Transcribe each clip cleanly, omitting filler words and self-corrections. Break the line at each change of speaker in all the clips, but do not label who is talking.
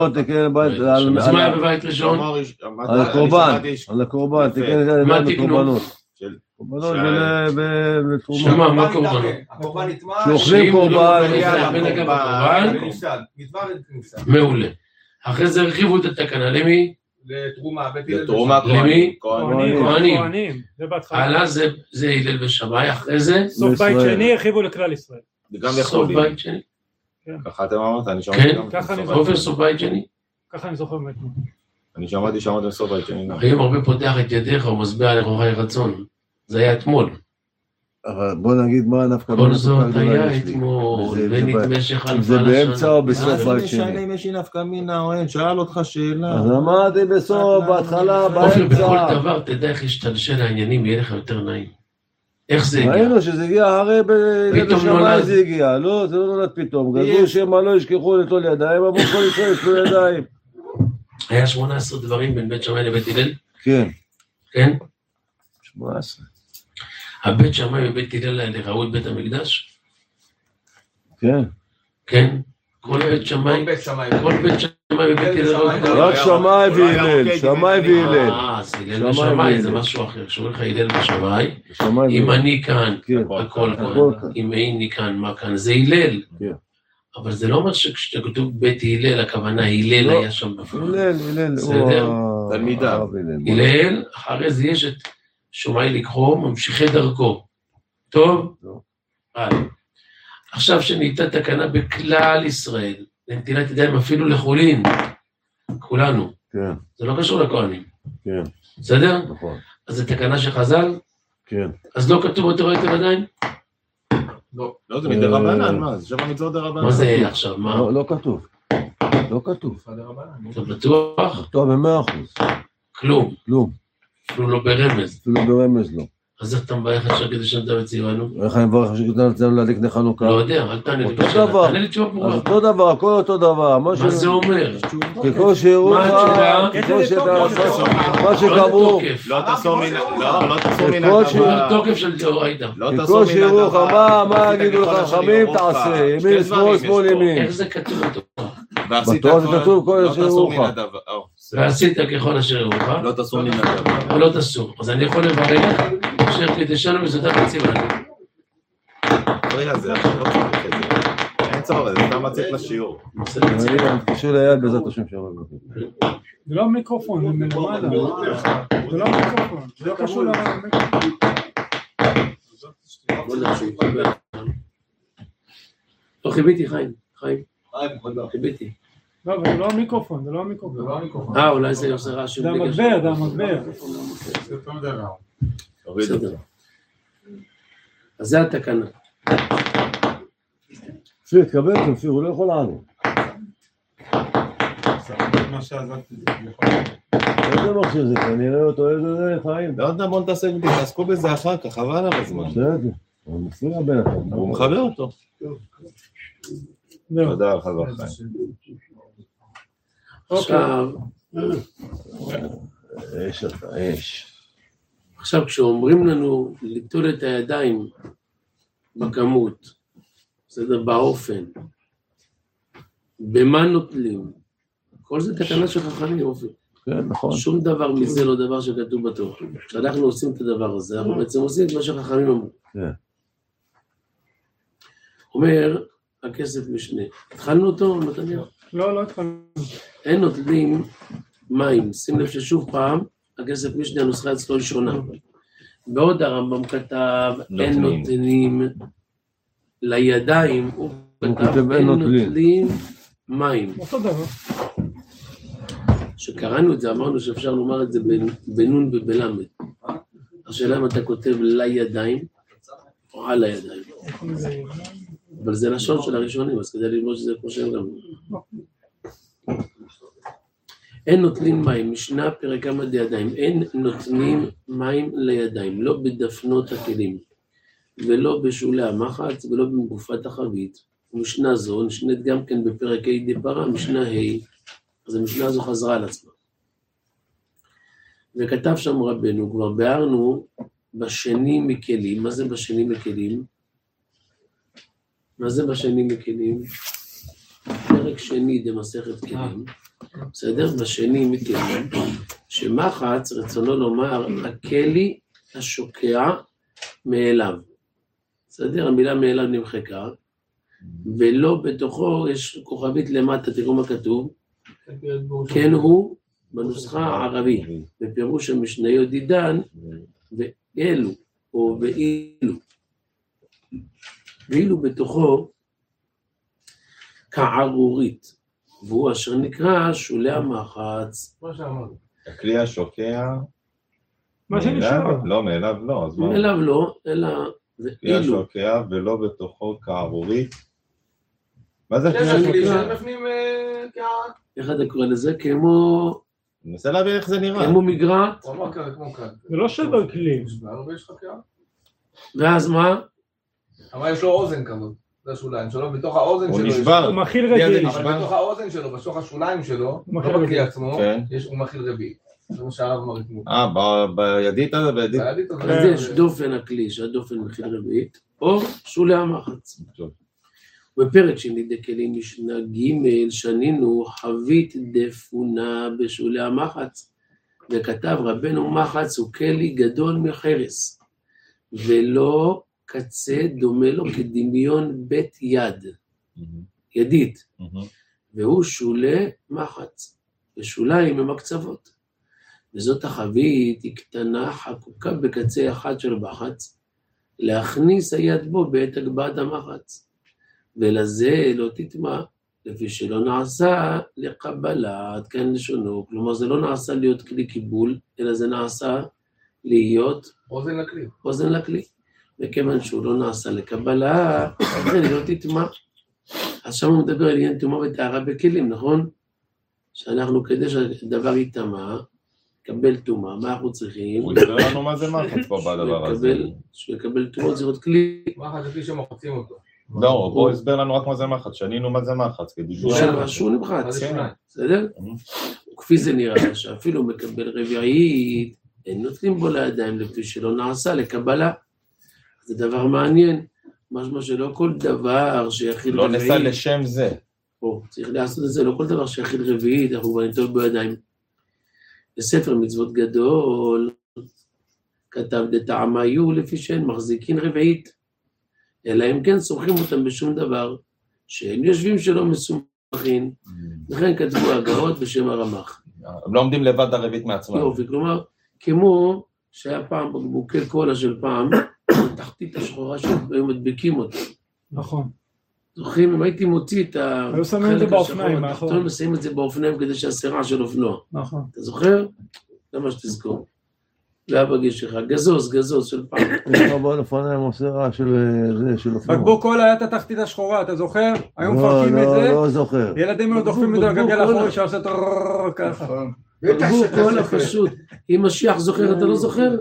אז מה היה בבית ראשון?
על הקורבן, תקן את
מה תקנו?
קורבנות לתרומה.
שמה, מה קורבנות?
שאוכלים קורבן.
מעולה. אחרי זה הרחיבו את התקנה, למי?
לתרומה.
למי?
כהנים.
הלאה זה הלל ושמאי, אחרי זה?
סוף בית שני הרחיבו לכלל ישראל.
סוף בית שני?
ככה אתם אמרת, אני שמעתי
כן,
גם.
עופר סוף בית שני?
ככה אני זוכר באמת.
אני שמעתי סוף בית שני.
היום הרבה פותח את ידיך ומשביע לכוחי רצון. זה היה אתמול.
אבל בוא נגיד מה נפקא
כל זאת היה אתמול, ונתמשך על
זה באמצע או בסוף בית
משנה
שני?
אם יש נפקא מינה או אין, שאל אותך שאלה.
אז אמרתי בסוף, בהתחלה,
עופר, בכל
באמצע.
דבר תדע איך להשתלשל העניינים, יהיה לך יותר נעים. איך זה הגיע?
ראינו שזה הגיע הרי בשמיים זה הגיע, לא, זה לא נולד פתאום, גזרו שמה לא ישכחו לטול ידיים, אמרו כל ישראל יטלו ידיים.
היה 18 דברים בין בית שמאי לבית הלל?
כן.
כן?
18.
הבית שמאי ובית הלל האלה ראו את בית המקדש?
כן.
כן? כל בית שמאי ובית הלל ראו את
רק שמאי והלל, שמאי והלל.
אז הלל ושמאי זה משהו אחר, שאומרים לך הלל ושמאי, אם אני כאן, הכל כאן, אם איני כאן, מה כאן, זה הלל. אבל זה לא אומר שכשכתוב בית הלל, הכוונה הלל היה שם בפעם.
הלל,
בסדר?
תלמידה.
הלל, אחרי זה יש את שומעי לקחו, ממשיכי דרכו. טוב? עכשיו שנהייתה תקנה בכלל ישראל, לנטילת ידיים אפילו לחולין, כולנו.
כן.
זה לא קשור לכהנים.
כן.
בסדר?
נכון.
אז זה תקנה שחז"ל?
כן.
אז לא כתוב בתורה את הידיים?
לא, זה מדי רבנן, מה? זה שבע מצוות דרבנן.
מה זה עכשיו? מה?
לא כתוב. לא כתוב.
אתה בטוח?
טוב, ב100%.
כלום.
כלום.
אפילו לא ברמז.
אפילו ברמז לא.
אז איך אתה מברך את שקד ושנת וציוונו?
איך אני מברך שכתנו אצלנו להדליק נר חנוכה?
לא יודע, אל תענה לי.
אותו דבר.
תענה לי תשובה
אז
ברורה.
אותו דבר, הכל אותו דבר.
מה זה אומר?
ככל שיראו
מה התשובה?
מה שקבעו.
לא תעשור מן
מה התוקף של דאורייתא?
ככל שיראו לך, מה יגידו לך חכמים תעשה, ימין שמאל שמאל ימין.
איך זה כתוב בתורה?
בתורה זה כתוב כל אשר יראוך.
ועשית ככל אשר יראוך.
לא תעשור מן הדבר.
ולא תסור. אז אני יכול לברך אשר קידשנו וזאת וציוונו.
רגע, זה עכשיו לא צריך את זה. אין צורך, זה סתם מצליח לשיעור.
אני מתקשר ליד בעזרת השם שעבד.
זה לא מיקרופון, זה מלמעלה. זה לא מיקרופון, זה לא קשור למיקרופון.
בוא נמשיך. לא, חיביתי, חיים. חיביתי.
לא, אבל זה לא המיקרופון, זה לא המיקרופון.
אולי זה עושה רעש.
זה המגבר, זה המגבר.
בסדר. אז זה התקנה.
פיר, תקבל, תמפיר, הוא לא יכול לענות. איזה מכשיר זה? כנראה אותו איזה חיים.
לא יודע, בוא תעסקו בזה אחר כך, חבל עליו הזמן.
בסדר, הוא מפריע בין אחד.
הוא מחבר אותו. תודה לך בחיים.
עכשיו, עכשיו כשאומרים לנו ליטול את הידיים בכמות, בסדר, באופן, במה נוטלים, כל זה תקנה של חכמים אופן.
כן, נכון.
שום דבר מזה לא דבר שכתוב בתורה. כשאנחנו עושים את הדבר הזה, אנחנו בעצם עושים את מה שחכמים אמרו.
כן.
אומר, הכסף משנה. התחלנו אותו, נתניה?
לא התחלנו.
אין נוטלים מים. שים לב ששוב פעם, הכסף משנה, הנוסחה אצלו היא שונה. בעוד הרמב"ם כתב, אין נוטלים לידיים, הוא כתב, אין נוטלים מים.
אותו דבר.
שקראנו את זה, אמרנו שאפשר לומר את זה בנון ובלמד. השאלה אם אתה כותב לידיים, או על הידיים. אבל זה לשון של הראשונים, אז כדי ללמוד שזה כמו שהם גם. אין נוטלים מים, משנה פרק כמה דידיים, אין נותנים מים לידיים, לא בדפנות הכלים, ולא בשולי המחץ, ולא בגופת החבית. משנה זו נשנית גם כן בפרק ה' דפרה, משנה ה', אז המשנה הזו חזרה על עצמה. וכתב שם רבנו, כבר ביארנו בשני מכלים. מה זה בשני מכלים? מה זה בשני מכלים? פרק שני דמסכת כלים. בסדר? בשני מתאים, שמחץ רצונו לומר, הכלי השוקע מאליו. בסדר? המילה מאליו נמחקה, ולא בתוכו יש כוכבית למטה, תראו מה כתוב, כן הוא בנוסחה הערבית, בפירוש המשנה ידידן, ואלו, או ואילו. ואילו בתוכו כערורית, והוא אשר נקרא שולי המחץ.
מה שאמרנו.
הכלי השוקע...
מה שנשאר.
לא, מאליו לא.
מאליו לא, אלא
הכלי השוקע ולא בתוכו כערורית. מה זה הכלי
השוקע?
שמפנים כערורית?
איך אתה קורא לזה? כמו...
אני מנסה להבין איך זה נראה.
כמו מגרעת.
הוא אמר ככה כמו כאן.
זה לא שבר כלי.
ויש לך קעה?
ואז מה?
אבל יש לו אוזן כזאת, זה השוליים שלו, בתוך האוזן שלו...
הוא נשבר.
הוא מכיל רביעי.
אבל בתוך האוזן שלו, בתוך השוליים שלו, לא בכלי עצמו, הוא מכיל רביעי. זה מה שהרב מראה כמו.
בידית הזה, בידית.
אז יש דופן הכלי, שהדופן מכיל רביעית, או שולי המחץ. בפרק שני דקלים משנה ג' שנינו חבית דפונה בשולי המחץ, וכתב רבנו מחץ הוא כלי גדול מחרס, ולא קצה דומה לו כדמיון בית יד, ידית, והוא שולי מחץ, ושוליים הם הקצוות. וזאת החבית היא קטנה חקוקה בקצה אחד של מחץ, להכניס היד בו בעת הגבהת המחץ. ולזה לא תטמע, לפי שלא נעשה לקבלה, עד כאן לשונו, כלומר זה לא נעשה להיות כלי קיבול, אלא זה נעשה להיות
אוזן לכלי.
אוזן לכלי. וכיוון שהוא לא נעשה לקבלה, לכן לא תטמע. אז שם הוא מדבר על עניין טומאה וטהרה בכלים, נכון? שאנחנו כדי שהדבר יטמע, קבל טומאה, מה אנחנו צריכים?
הוא ידבר לנו מה זה מחץ פה בדבר הזה.
שיקבל טומאה זה עוד כלי.
מחץ זה כלי שמחצים אותו.
לא, בוא הסבר לנו רק מה זה מחץ, שנינו מה זה מחץ,
שהוא נמחץ, בסדר? וכפי זה נראה שאפילו מקבל רביעית, אין נוטלים בו לידיים לפי שלא נעשה לקבלה. זה דבר מעניין, משמע שלא כל דבר שיחיל
לא
רביעית.
נעשה לשם זה.
צריך לעשות את זה, לא כל דבר שיחיל רביעית, אנחנו כבר נטול בו ידיים. בספר מצוות גדול, כתב דטעמה יהיו לפי שהן מחזיקין רביעית. אלא אם כן סומכים אותם בשום דבר, שהם יושבים שלא מסומכים, לכן כתבו הגאות בשם הרמ"ח.
הם לא עומדים לבד הרבית מעצמם.
יופי, כלומר, כמו שהיה פעם בקבוקי קולה של פעם, התחתית השחורה שהיו מדביקים אותו.
נכון.
זוכרים, אם הייתי מוציא את
החלק השחור,
התחתון ושמים את זה באופניים כדי שהסירה של אופנוע.
נכון.
אתה זוכר? זה מה שתזכור. ואבא גיל שלך, גזוז של פעם.
יש רבון אופניים עושה רע של אופנוע.
בקבוק קולה היה את התחתית השחורה, אתה זוכר? היום מפרקים את זה.
לא זוכר.
ילדים לא דוחפים את זה לגלגל אחורי שעושה את ככה.
בקבוק קולה פשוט. אם משיח זוכר, אתה לא זוכר?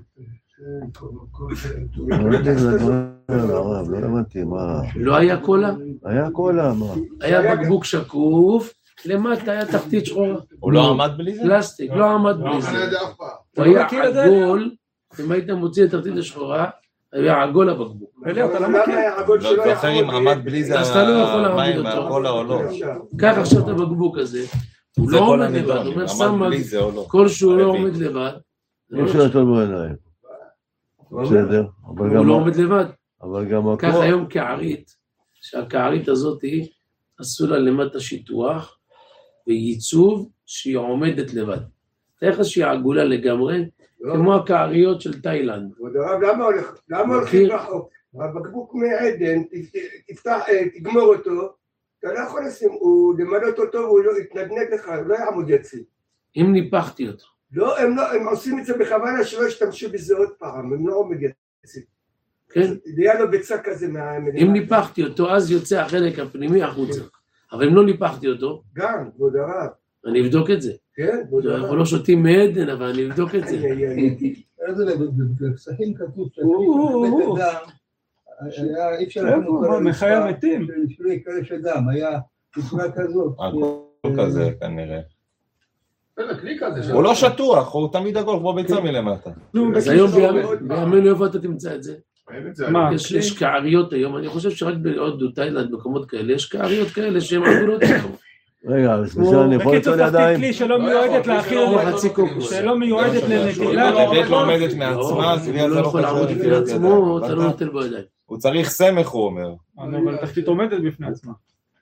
לא הבנתי, מה?
לא היה קולה?
היה קולה, מה?
היה בקבוק שקוף, למטה היה תחתית שחורה.
הוא לא עמד בלי זה?
פלסטיק, לא עמד בלי זה. הוא היה עגול, אם היית מוציא את התחתית השחורה, היה עגול הבקבוק.
אתה לא מכיר?
לא זוכר אם עמד בלי זה המים מהקולה או לא.
קח עכשיו את הבקבוק הזה, הוא לא עומד לבד, הוא אומר שם כל שהוא לא עומד לבד.
לא שאתה בעיניים. בסדר.
הוא לא עומד לבד.
אבל גם
כך היום כערית, שהכערית הזאת עשו לה למטה שיטוח, וייצוב שהיא עומדת לבד. תראה שהיא עגולה לגמרי, כמו הכעריות של תאילנד.
למה הולכים רחוק? הבקבוק מעדן, תגמור אותו, אתה לא יכול לשים, הוא למדות אותו והוא לא יתנדנד לך, הוא לא יעמוד יציב.
אם ניפחתי אותו.
לא, הם עושים את זה בכוונה שלא ישתמשו בזה עוד פעם, הם לא עומד יציב.
כן?
זה היה לו ביצה כזה
אם ניפחתי אותו, אז יוצא החלק הפנימי החוצה. אבל אם לא ניפחתי אותו,
גם, כבוד הרב.
אני אבדוק את זה.
כן, כבוד הרב.
אנחנו לא שותים מעדן, אבל אני אבדוק את זה.
איזה בפסחים כתוב שבית אדם, אי אפשר
איפה, מחיי המתים.
שלא יקרה שדם, היה תצורה כזאת.
הכל כזה כנראה.
כלי כזה.
הוא לא שטוח, הוא תמיד עגול כמו ביצה מלמטה.
אז היום בימינו איפה אתה תמצא את זה?
מה?
יש קעריות היום, אני חושב שרק בהודו, תאילנד, מקומות כאלה, יש קעריות כאלה שהן עגולות היום.
רגע, בסדר, אני יכול ליטול ידיים?
כלי שלא מיועדת להכיל, שלא מיועדת לנטילה.
רביעית לא עומדת מעצמה,
הוא לא יכול לעמוד בפני עצמו, אתה לא נוטל בו ידיים.
הוא צריך סמך, הוא אומר.
אבל התחתית עומדת בפני עצמה.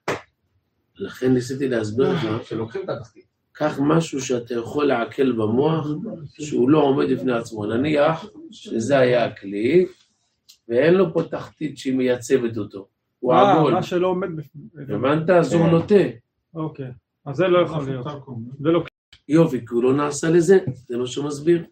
לכן ניסיתי להסביר לך,
שלוקחים את התחתית.
קח משהו שאתה יכול לעכל במוח, שהוא לא עומד בפני עצמו. נניח שזה היה הכלי, ואין לו פה תחתית שהיא מייצבת אותו. הוא עגול.
מה שלא עומד בפני...
הבנת? אז הוא נוטה.
אוקיי. אז זה לא יכול להיות. זה לא...
יופי, כי הוא לא נעשה לזה, זה מה שמסביר.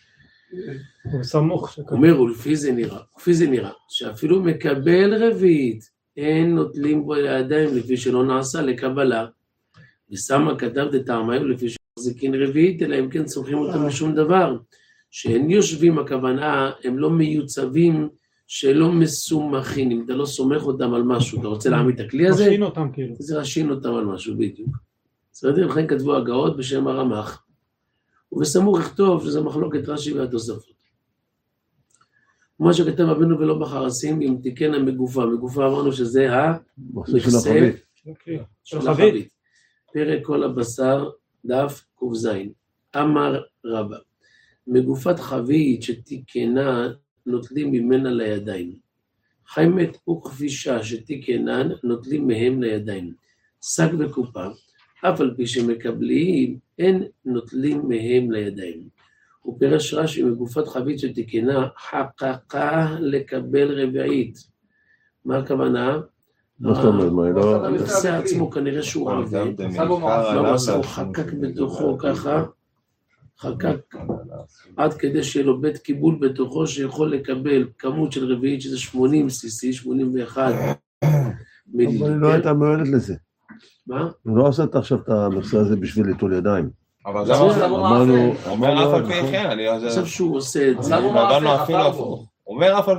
הוא סמוך.
אומר, ולפי זה נראה, שאפילו מקבל רביעית, אין נוטלים בו לידיים לפי שלא נעשה לקבלה. ושמה כתב דתעמאי לפי שמחזיקין רביעית, אלא אם כן סומכים אותם לשום דבר. שאין יושבים, הכוונה, הם לא מיוצבים, שלא מסומכים. אם אתה לא סומך אותם על משהו, אתה רוצה להעמיד את הכלי הזה?
רשין אותם כאילו.
זה רשין אותם על משהו, בדיוק. בסדר, לכן כתבו הגאות בשם הרמ"ח. ובסמוך יכתוב שזה מחלוקת רש"י והתוספות. כמו שכתב רבנו ולא בחרסים, אם תיקן המגופה. מגופה אמרנו שזה המכסה של החבית. פרק כל הבשר, דף ק"ז. אמר רבא, מגופת חבית שתיקנה נוטלים ממנה לידיים. חיימת וכבישה שתיקנן נוטלים מהם לידיים. שק וקופה, אף על פי שמקבלים, אין נוטלים מהם לידיים. הוא פירש רש"י מגופת חבית שתיקנה חקקה לקבל רביעית. מה הכוונה?
מה זאת אומרת? מה, לא...
המכסה עצמו כנראה שהוא עבד. לא עשה, הוא חקק בתוכו ככה, חקק עד כדי שיהיה לו בית קיבול בתוכו שיכול לקבל כמות של רביעית שזה 80 cc, 81 מיליליטר.
אבל היא לא הייתה מיועדת לזה.
מה?
הוא לא עשה עכשיו את המכסה הזה בשביל ליטול ידיים.
אבל זה אמרנו, אומר אף על פי כן, אני...
עכשיו שהוא עושה את זה.
אומר אף על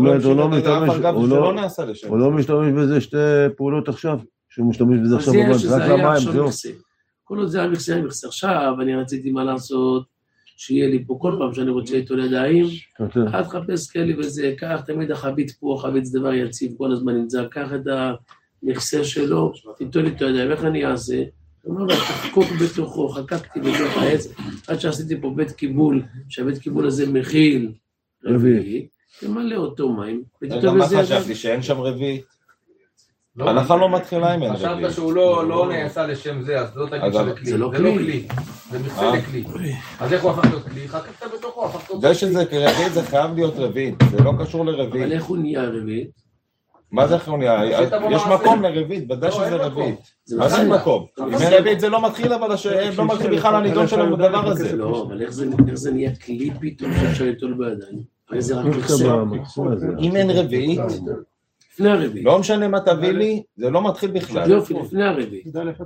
פי,
הוא לא משתמש בזה שתי פעולות עכשיו, שהוא משתמש בזה עכשיו
בבן, רק למים, זהו. כל עוד זה היה מכסה, עכשיו אני רציתי מה לעשות, שיהיה לי פה כל פעם שאני רוצה ליטול ידיים, אל תחפש כאלה וזה, קח תמיד החבית פה, חבית זה דבר יציב, כל הזמן נמצא, קח את המכסה שלו, תיטול איתו ידיים, איך אני אעשה? הוא אומר, תחקוק בתוכו, חקקתי בתוך העץ, עד שעשיתי פה בית קיבול, שהבית קיבול הזה מכיל רביעי, תמלא אותו מים.
גם מה חשבתי, שאין שם רביעי? ההלכה לא מתחילה עם אין רביעי.
חשבת שהוא לא נעשה לשם זה, אז לא תגיד שזה כלי. זה לא כלי, זה מכסה לכלי. אז איך הוא הפך להיות כלי? חקקת בתוכו, הפך להיות כלי.
זה שזה רביעי, זה חייב להיות רביעי, זה לא קשור לרביעי.
אבל איך הוא נהיה רביעי?
מה זה איך הוא נהיה? יש מקום לרביעי, ודאי שזה רביעי. מה זה מקום? אם אין רביעי זה לא מתחיל, אבל לא מתחיל בכלל הנידון של הדבר הזה.
לא, אבל איך זה נהיה כלי פתאום שאפשר ליטול בידיים? הרי זה רק מכסה.
אם אין רביעי,
לפני הרביעי.
לא משנה מה תביא לי, זה לא מתחיל בכלל.
יופי, לפני הרביעי.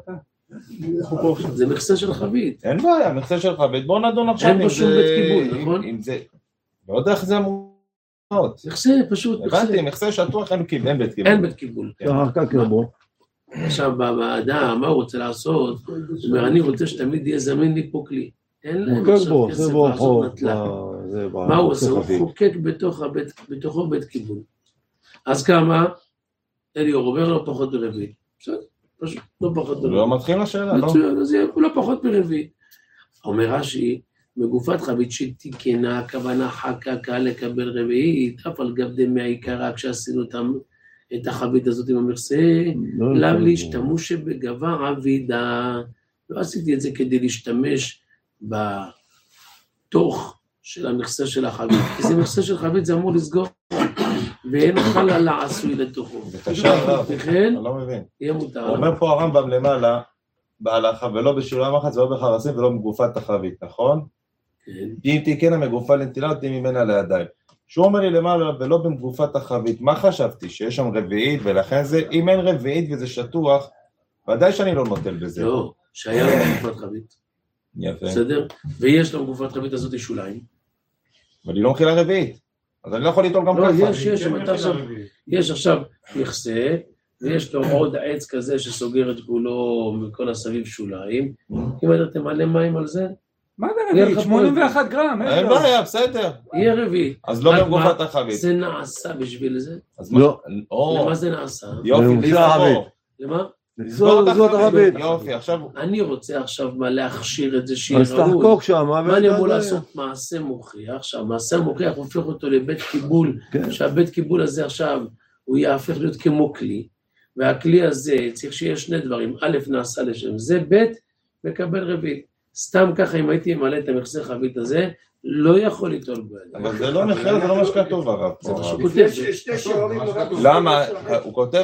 זה מכסה של חבית.
אין בעיה, מכסה של חבית. בואו נדון עכשיו
אין בו שום בית קיבול, נכון?
לא יודע איך זה אמור להיות.
מכסה, פשוט מכסה.
הבנתי, מכסה שטוח, אין בית קיבול.
אין בית קיבול. עכשיו, באדם, מה הוא רוצה לעשות? הוא אומר, אני רוצה שתמיד יהיה זמין לי פה כלי. אין להם עכשיו כסף לעשות נטלה. מה הוא עושה? הוא חוקק בתוכו בית קיבול. אז כמה? אליאור אומר לא פחות ברביעי. בסדר, פשוט לא פחות ברביעי.
לא מתחיל לשאלה, לא?
מצוין, אז הוא לא פחות ברביעי. אומר רש"י, מגופת חבית שתיקנה, הכוונה חקקה לקבל רביעית, אף על גב דמי העיקרה, כשעשינו את החבית הזאת עם המכסה, לאו להשתמש שבגבה עבידה. לא עשיתי את זה כדי להשתמש בתוך של המכסה של החבית, כי זה מכסה של חבית, זה אמור לסגור. ואין חלל עשוי לתוכו.
זה קשה, לא, אני לא מבין.
יהיה מותר.
הוא אומר פה הרמב"ם למעלה, בהלכה, ולא בשיעורי המחץ, ולא בחרסים, ולא מגופת החבית, נכון?
כן.
אם תיקן המגופה לנטילה, נותנים ממנה לידיים. שהוא אומר לי למעלה, ולא במגופת החבית, מה חשבתי? שיש שם רביעית, ולכן זה, אם אין רביעית וזה שטוח, ודאי שאני לא נוטל בזה.
לא, שהיה לו מגופת חבית.
יפה.
בסדר? ויש לו מגופת חבית הזאת שוליים.
אבל היא לא מכילה רביעית. אז אני לא יכול ליטול גם
ככה.
לא,
יש עכשיו מכסה, ויש לו עוד עץ כזה שסוגר את כולו מכל הסביב שוליים. אם אתה תמלא מים על זה,
מה זה רביעית? 81 גרם.
אין בעיה, בסדר.
יהיה רביעית.
אז לא במגופת החבית.
זה נעשה בשביל זה?
לא.
למה זה נעשה?
יופי,
למה?
לסגור את החבית.
יופי, עכשיו...
אני רוצה עכשיו מה להכשיר את זה שיהיה
אז
ראוי.
תחקוק שם.
מה אני אמור לעשות? מעשה מוכיח. עכשיו, מעשה מוכיח הופך אותו לבית קיבול, שהבית קיבול הזה עכשיו, הוא יהפך להיות כמו כלי, והכלי הזה צריך שיהיה שני דברים. א', נעשה לשם זה, ב', מקבל רביעית. סתם ככה, אם הייתי מעלה את המחסר חבית הזה, לא יכול ליטול בו.
אבל זה לא מחר, זה לא מה שכתוב הרב.
שתי שיעורים...
למה? הוא כותב...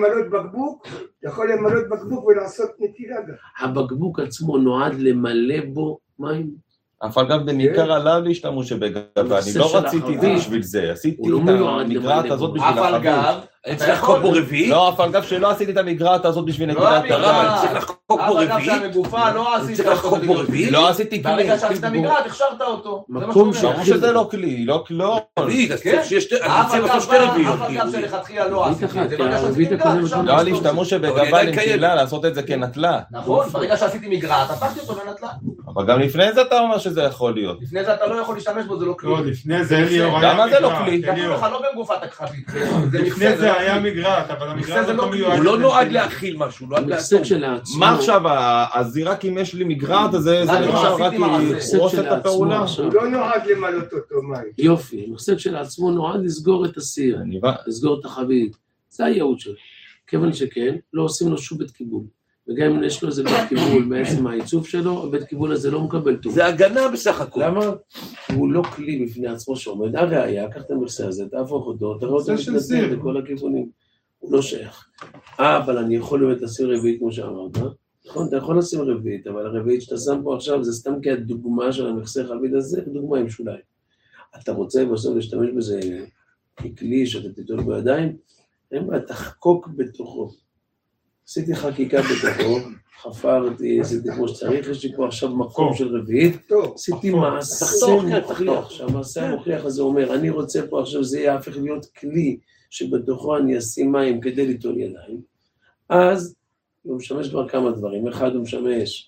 יכול למלות בקבוק ולעשות נטילה גם.
הבקבוק עצמו נועד למלא בו מים.
אבל גם במקרה עליו להשתמש שבגבה, אני לא רציתי את זה בשביל זה, עשיתי את המגרעת הזאת בשביל
אבל גב,
צריך לחקוק בו רביעי?
לא, אבל גב שלא עשיתי את המגרעת הזאת בשביל נקידת הרב.
צריך לחקוק בו רביעי?
אבל גב שהמגופה לא עשית
צריך לחקוק בו רביעי?
לא עשיתי כלי.
ברגע שעשית המגרעת, הכשרת אותו.
מקום
ברור שזה לא כלי, לא כלום.
רביעי, אז צריך שיש שתי רביעיות.
אבל גב שלכתחילה לא עשית את זה, ברגע שעשיתי מגרעת,
לא להשתמש שבגבה לנטילה, לעשות את זה כנטלה.
נכון, ברגע שעשיתי מגרעת, הפכתי אותו לנטלה.
אבל גם לפני זה אתה אומר שזה יכול להיות.
לפני זה אתה לא יכול להשתמש בו, זה לא כלי.
לא, לפני זה אליאור היה
למה זה לא
מגרעת,
כלי?
כתוב לך לא במגופת הכחבית.
לפני זה היה מגרעת, אבל המגרעת לא מיועד.
הוא לא נועד להכיל משהו, נועד
המחסר
לעצור.
שלעצמו.
מה עכשיו, אז רק אם יש לי מגרעת, אז זה עכשיו רק ירוס את הפעולה.
הוא לא נועד למלות אותו מים.
יופי, המחסר שלעצמו נועד לסגור את הסיר, לסגור את החבית. זה הייעוד שלו. כיוון שכן, לא עושים לו שום בית קיבול. וגם אם יש לו איזה בית קיבול בעצם העיצוב שלו, הבית קיבול הזה לא מקבל טוב.
זה הגנה בסך הכל.
למה? הוא לא כלי בפני עצמו שעומד. הראיה, קח את המחסר הזה, תהפוך אותו, תראה אותו מתנתן בכל הכיוונים. הוא לא שייך. אבל אני יכול באמת לשים רביעית כמו שאמרת. נכון, אתה יכול לשים רביעית, אבל הרביעית שאתה שם פה עכשיו זה סתם כדוגמה של המחסר חבית הזה, דוגמה עם שוליים. אתה רוצה בסוף להשתמש בזה ככלי שאתה תיטול בידיים, אין מה, תחקוק בתוכו. עשיתי חקיקה בתוכו, חפרתי, עשיתי כמו שצריך, יש לי פה עכשיו מקום של רביעית, עשיתי מעשה מוכיח, שהמעשה המוכיח הזה אומר, אני רוצה פה עכשיו זה יהפך להיות כלי שבתוכו אני אשים מים כדי ליטול ידיים, אז הוא משמש כבר כמה דברים, אחד הוא משמש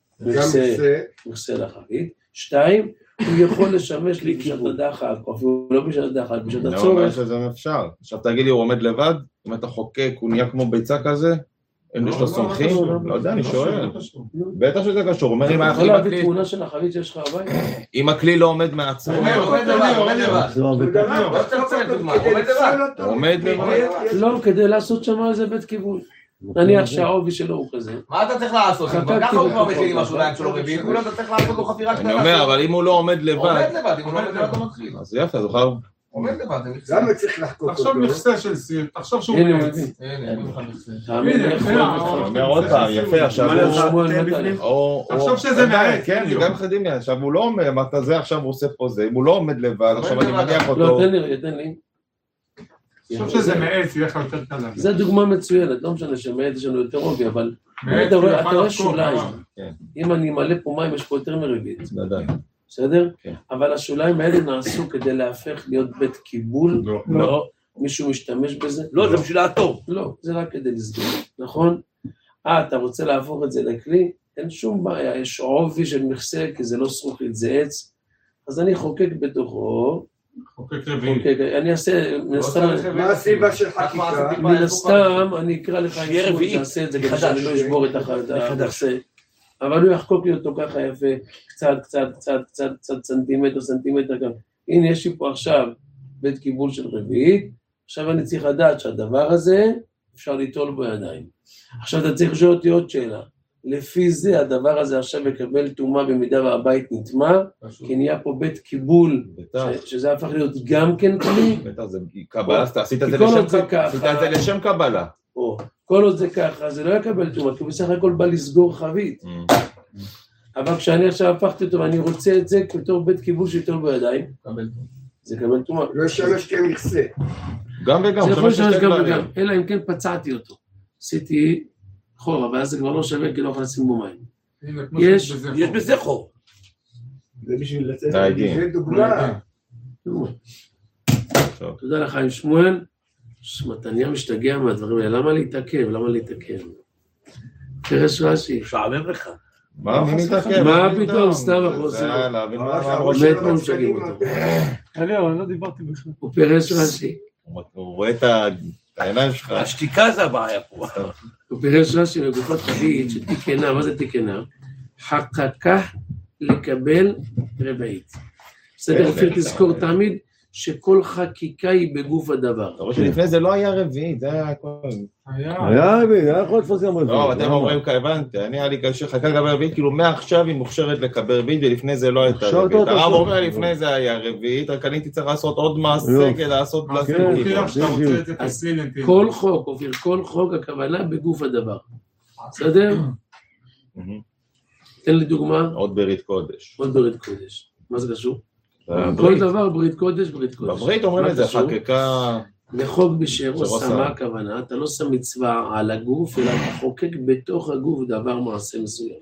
מחסה לחבית, שתיים, הוא יכול לשמש לי בשעת הדחק, או אפילו לא בשעת הדחק, בשעת הצורך.
אני אומר שזה אפשר. עכשיו תגיד לי, הוא עומד לבד? אם אתה חוקק, הוא נהיה כמו ביצה כזה? אם יש לו סומכים? לא יודע, אני שואל. בטח שזה קשור. אומר אם
יכול להביא תמונה של החבית שיש לך הבית?
אם הכלי לא עומד מעצמו.
עומד לבד.
עומד לבד.
לא, כדי לעשות שם איזה בית קיבול. נניח שהעובי שלו הוא כזה.
מה אתה צריך לעשות? ככה הוא כבר מכין עם השוליים שלו רביעית, כולם אתה צריך לעשות לו חפירה קטנה.
אני אומר, אבל אם הוא לא עומד לבד...
עומד לבד, אם הוא לא עומד לבד אתה מתחיל.
אז יפה, אז הוא
עומד לבד, זה מכסה.
למה צריך לחקוק אותו?
תחשוב מכסה של סיר, תחשוב שהוא
הנה,
מעץ.
הנה, אני לך מכסה.
אומר עוד פעם, יפה, עכשיו
תחשוב שזה מעץ.
כן, זה גם חדים, עכשיו הוא לא עומד, אמרת זה, עכשיו הוא עושה פה זה, אם הוא לא עומד לבד, עכשיו אני מניח אותו.
לא, תן לי.
תחשוב שזה מעץ, יהיה לך יותר קלה.
זו דוגמה מצוינת, לא משנה שמעץ יש לנו יותר עובי, אבל אתה רואה שוליים. אם אני מעלה פה מים, יש פה יותר מרבית. בסדר? אבל השוליים האלה נעשו כדי להפך להיות בית קיבול. לא. מישהו משתמש בזה?
לא, זה בשביל העטור.
לא, זה רק כדי לסגור. נכון? אתה רוצה להפוך את זה לכלי? אין שום בעיה, יש עובי של מכסה, כי זה לא זכוכית, זה עץ. אז אני חוקק בתוכו.
חוקק רביעי.
אני אעשה,
מה הסיבה של חקיקה?
מן הסתם, אני אקרא לך איפה שעשה את זה, כדי שאני לא אשבור את המכסה. אבל הוא יחקוק לי אותו ככה יפה, קצת, סנטימטר גם. הנה, יש לי פה עכשיו בית קיבול של רביעית, עכשיו אני צריך לדעת שהדבר הזה, אפשר ליטול בו ידיים. עכשיו אתה צריך לשאול אותי עוד שאלה. לפי זה הדבר הזה עכשיו יקבל תאומה במידה והבית נטמע, כי נהיה פה בית קיבול, שזה הפך להיות גם כן כלי.
בטח, זה קבלה, עשית את זה לשם קבלה.
כל עוד זה ככה, זה לא יקבל תאומה, כי בסך הכל בא לסגור חבית. אבל כשאני עכשיו הפכתי אותו ואני רוצה את זה כתור בית קיבול שיטול בידיים, זה יקבל תאומה.
לא ישמש כמכסה.
גם וגם.
זה יכול לשמש גם וגם, אלא אם כן פצעתי אותו. עשיתי חור, אבל אז זה כבר לא שווה, כי לא יכול לשים בו מים. יש
בזה חור.
זה בשביל לצאת.
זה
דוגמה.
תודה לך עם שמואל. מתניה משתגע מהדברים האלה, למה להתעכב? פרש רש"י.
שעמם לך.
מה מתעכב?
מה פתאום, סתם אנחנו עושים. באמת לא משגעים אותו.
אני לא דיברתי בכלל.
הוא פרש רש"י.
הוא רואה את העיניים שלך.
השתיקה זה הבעיה פה.
הוא פירש רש"י בגופת חבית שתיקנה, מה זה תיקנה? חקקה לקבל רבעית. בסדר, אופיר תזכור תמיד שכל חקיקה היא בגוף הדבר.
אתה רואה שלפני זה לא היה רביעית, זה היה הכל.
היה רביעית, היה יכול לתפוס גם רביעית.
לא, אתם אומרים כהבנתי, אני היה לי קשה חכה לקבל רביעית, כאילו מעכשיו היא מוכשרת לקבל רביעית, ולפני זה לא הייתה רביעית. הרב אומר לפני זה היה רביעית, רק אני צריך לעשות עוד מעשה כדי לעשות בלסים.
כל חוק, אופיר, כל חוק הכוונה בגוף הדבר. בסדר? תן לי דוגמה.
עוד ברית קודש.
עוד ברית קודש. מה זה קשור? כל דבר ברית קודש, ברית קודש.
בברית אומרים את זה, חקקה...
לחוק בשערו שמה הכוונה, אתה לא שם מצווה על הגוף, אלא אתה חוקק בתוך הגוף דבר מעשה מסוים.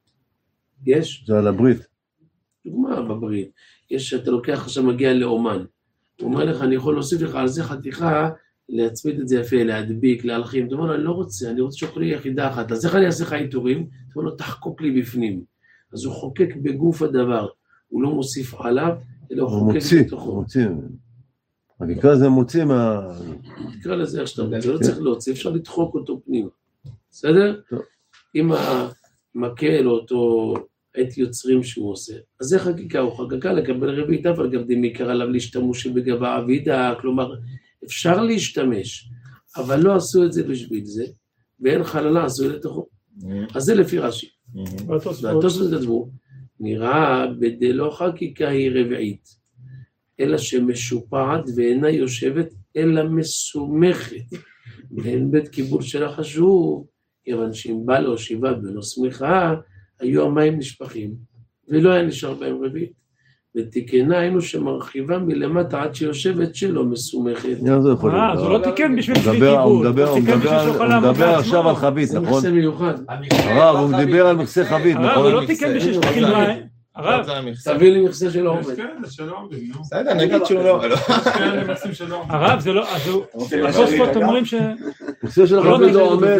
יש?
זה על הברית.
דוגמה בברית. יש שאתה לוקח עכשיו מגיע לאומן. הוא אומר לך, אני יכול להוסיף לך על זה חתיכה, להצמיד את זה יפה, להדביק, להלחים. אתה אומר לו, אני לא רוצה, אני רוצה שאוכלי יחידה אחת. אז איך אני אעשה לך עיטורים? אתה אומר לו, תחקוק לי בפנים. אז הוא חוקק בגוף הדבר. הוא לא מוסיף עליו, אלא הוא חוקק בתוכו.
הוא מוציא. הנקרא זה מוציא מה...
תקרא לזה איך שאתה רוצה, לא צריך להוציא, אפשר לדחוק אותו פנימה. בסדר? אם המקל או אותו עת יוצרים שהוא עושה, אז זה חקיקה, הוא חקיקה לקבל רביעית, אבל גם דמי קרא עליו להשתמש בגבה אבידה, כלומר, אפשר להשתמש, אבל לא עשו את זה בשביל זה, ואין חללה עשו את לתוכו. אז זה לפי רש"י. והתוספות כתבו, נראה בדלא חקיקה היא רביעית, אלא שמשופעת ואינה יושבת, אלא מסומכת. ואין בית קיבול שלה חשוב, כיוון שאם בא להושיבה בלא סמיכה, היו המים נשפכים, ולא היה נשאר בהם רביעית. ותיקנה היינו שמרחיבה מלמטה עד שיושבת שלא מסומכת.
זה
לא תיקן בשביל כלי קיבול.
הוא מדבר עכשיו על חבית, נכון?
זה מכסה מיוחד.
הרב, הוא מדבר על מכסה חבית, נכון?
הרב, הוא לא תיקן בשביל שתכין מים. הרב,
תביא לי מכסה שלא עומד.
בסדר, נגיד שהוא לא...
הרב, זה לא... התוספות אומרים ש...
מכסה של חבית לא עומד.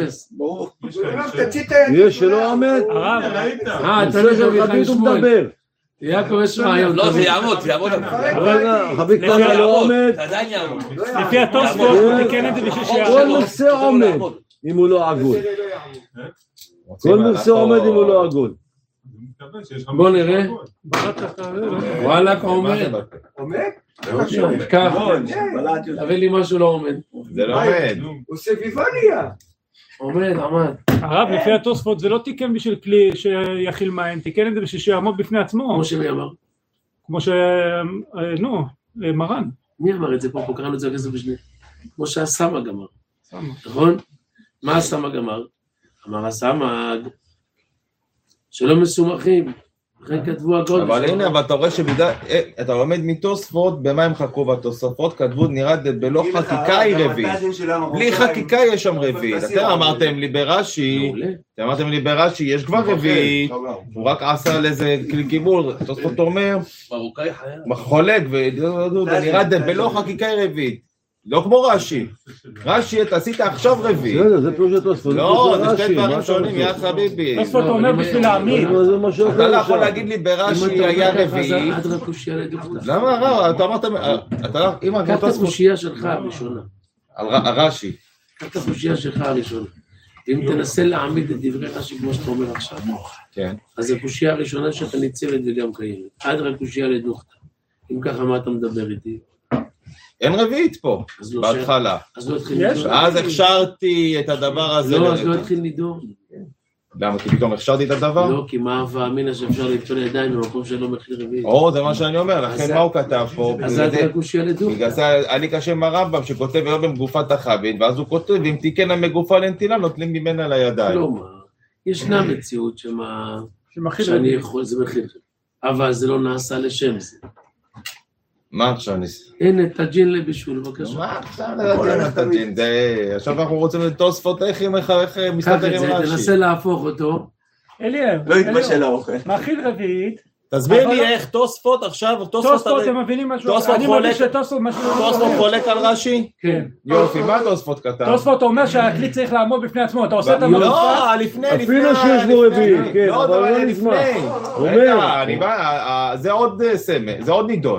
יש שלא עומד.
הרב,
אתה לא יודע
חבית הוא מדבר.
יעקב יש רעיון.
לא, זה יעמוד, זה יעמוד.
חבית לא עומד.
זה עדיין יעמוד.
לפי התוספות, הוא תיקן את זה בשביל
כל מכסה עומד, אם הוא לא עגול. כל מכסה עומד אם הוא לא עגול.
בוא נראה. וואלק עומד.
עומד?
כך, תביא לי משהו לא עומד.
זה לא עומד.
הוא סביבוניה.
עומד, עמד.
הרב, לפי התוספות זה לא תיקן בשביל כלי שיכיל מים, תיקן את זה בשביל שיעמוד בפני עצמו.
כמו שמי אמר?
כמו מרן.
מי אמר את זה פה? קראנו את זה הכסף בשני. כמו שהסמ"ג אמר. נכון? מה הסמ"ג אמר? אמר הסמ"ג שלא מסומכים. לכן כתבו הכל.
אבל הנה, אבל אתה רואה אתה לומד מתוספות, במה הם חכו בתוספות? כתבו נראה בלא חקיקה היא רביעית. בלי חקיקה יש שם רביעית. אתם אמרתם לי בראשי, יש כבר רביעית, הוא רק עשה לזה קיבול, תוספות אומר, חולק, ונראה בלא חקיקה היא רביעית. לא כמו רש"י. רש"י, אתה עשית עכשיו רביעית.
זה פירוש התוספות.
לא, זה שתי דברים שונים, יא חביבי.
תוספות אומר בשביל להעמיד.
אתה לא יכול להגיד לי ברש"י היה רביעית. למה הרב? אתה אמרת...
קח את הקושייה שלך הראשונה.
על רש"י.
קח את הקושייה שלך הראשונה. אם תנסה להעמיד את דברי רש"י כמו שאתה אומר עכשיו.
כן.
אז הקושייה הראשונה שאתה ניצבת וגם קיימת. עד הקושייה לדוכתא. אם ככה מה אתה מדבר איתי?
אין רביעית פה, בהתחלה.
אז לא התחיל נידור.
אז הכשרתי את הדבר הזה.
לא, אז לא התחיל נידור.
למה? כי פתאום הכשרתי את הדבר?
לא, כי מה ואמינה שאפשר ליטול ידיים במקום שלא מכיל רביעית.
זה מה שאני אומר, לכן מה הוא כתב פה?
אז זה הקושייה לדוכתא.
בגלל זה היה לי קשה עם הרמב"ם שכותב ולא במגופת החבית, ואז הוא כותב, אם תיקן המגופה לנטילה, נוטלים ממנה לידיים.
לא, מה? ישנה מציאות שאני יכול, זה מכיל. אבל זה לא נעשה לשם זה.
מה עכשיו
אין את הג'ין לבישול, בבקשה.
מה עכשיו את הג'ין? עכשיו אנחנו רוצים לתוספות איך מסתדר עם רש"י.
תנסה להפוך אותו.
אליהו,
לא יתבשל האוכל.
מאכיל רביעית.
תסביר לי איך תוספות עכשיו,
תוספות הם מבינים משהו. אני מבין שתוספות משהו.
תוספות חולק על רש"י?
כן.
יופי, מה תוספות כתב?
תוספות אומר שהכלי צריך לעמוד בפני עצמו, אתה עושה את המגופה?
לא, לפני.
אפילו שיש לו רביעית, כן,
לא,
אבל לא
לפני.
נשמע.
רגע, זה עוד סמל, זה עוד נידון.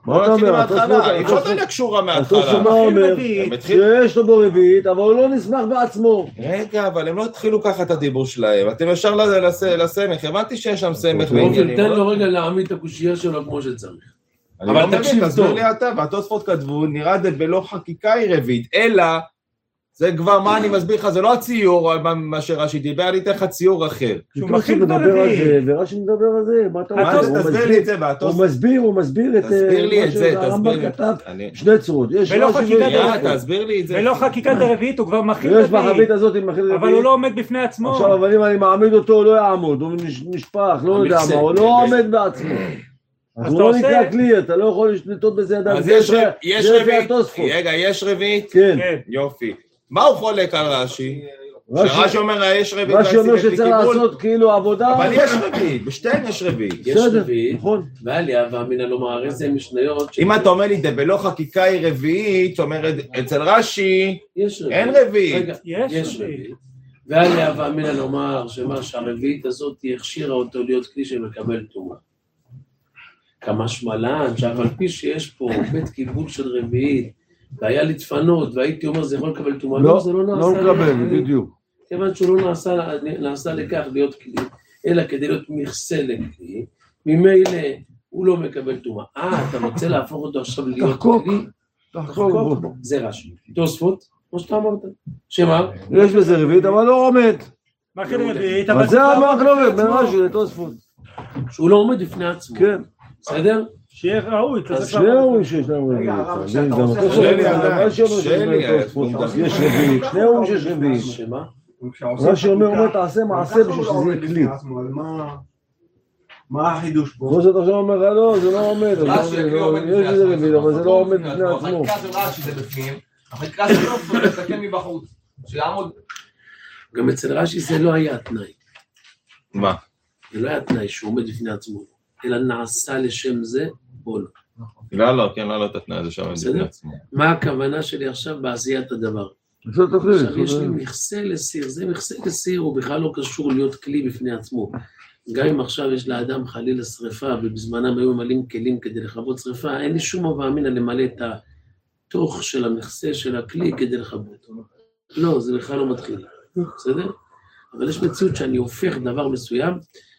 בוא נתחיל מההתחלה, אי אפשר תהיה קשורה מההתחלה.
התוספות אומר שיש לו בו רביעית, אבל הוא לא נסמך בעצמו.
רגע, אבל הם לא התחילו ככה את הדיבור שלהם, אתם ישר לסמך, הבנתי שיש שם סמך
בעניינים. תן לו רגע להעמיד את הקושייה שלו כמו שצריך.
אני לא מבין, תסביר לי אתה, והתוספות כתבו, נראה בלא חקיקה היא רביעית, אלא, זה כבר מה אני מסביר לך, זה לא הציור מה שרש"י דיבר, אני אתן לך ציור אחר.
שהוא מתחיל מדבר על זה, ורש"י מדבר על זה, מה אתה
רוצה? תסביר לי את זה,
הוא מסביר את מה שהרמב"ם כתב, שני צורות.
תסביר לי את זה.
ולא חקיקת הרביעית, הוא כבר מכיל
רביעית. יש בחבית הזאת עם מכיל רביעית.
אבל הוא לא עומד בפני עצמו.
עכשיו, אבל אם אני מעמיד אותו, הוא לא יעמוד, הוא נשפך, לא יודע מה, הוא לא עומד בעצמו. אז הוא לא נקרא כלי, אתה לא יכול לשלוט בזה ידיים.
אז יש רביעית, רגע, יש רביעית?
כן.
יופי. מה הוא חולק על רש"י? שרש"י אומר, יש רביעית,
רש"י אומר שצריך לעשות כאילו עבודה.
אבל יש רביעית, בשתיהן יש רביעית.
יש רביעית, ועליה ואמינא לומר, איזה משניות.
אם אתה אומר לי, בלא חקיקה היא רביעית, זאת אומרת, אצל רש"י אין רביעית.
יש רביעית. ועליה ואמינא לומר, שמה שהרביעית הזאת היא הכשירה אותו להיות כלי שמקבל טומאה. כמשמע לן, שאף על פי שיש פה בית קיבול של רביעית, והיה להתפנות, והייתי אומר, זה יכול לקבל טומאה,
לא,
זה לא נעשה.
לא מקבל, בדיוק.
כיוון שהוא לא נעשה לכך להיות כלי, אלא כדי להיות מכסה לכלי, ממילא הוא לא מקבל טומאה. אתה רוצה להפוך אותו עכשיו להיות כלי?
תחקוק.
זה רש"י. תוספות, כמו שאתה אמרת. שמה?
יש בזה רביעית, אבל לא עומד.
מה כדי רביעית?
אבל זה המחלוקת בין רש"י לתוספות.
שהוא לא עומד בפני עצמו.
כן.
בסדר?
שיהיה ראוי.
אז שני ראוי שיש להם רביעית. יש רביעית, שני ראוי שיש רביעית.
שמה?
רש"י אומר תעשה מעשה בשביל שזה יהיה כלי.
מה החידוש פה?
כמו שאתה עכשיו אומר, לא, זה לא עומד. יש לזה רביעית, אבל זה לא עומד בפני עצמו.
החקיקה של רש"י זה בפנים, החקיקה של רש"י זה מסתכל מבחוץ. שיעמוד.
גם אצל רש"י זה לא היה התנאי.
מה?
זה לא היה התנאי שהוא עומד בפני עצמו. אלא נעשה לשם זה או לא.
לא, כן, לא את התנאי הזה שעומד בפני עצמו.
מה הכוונה שלי עכשיו בעשיית הדבר? עכשיו יש לי מכסה לסיר, זה מכסה לסיר, הוא בכלל לא קשור להיות כלי בפני עצמו. גם אם עכשיו יש לאדם חלילה שריפה, ובזמנם היו ממלאים כלים כדי לכבות שריפה, אין לי שום הווה אמינא למלא את התוך של המכסה של הכלי כדי לכבות. לא, זה בכלל לא מתחיל. בסדר? אבל יש מציאות שאני הופך דבר מסוים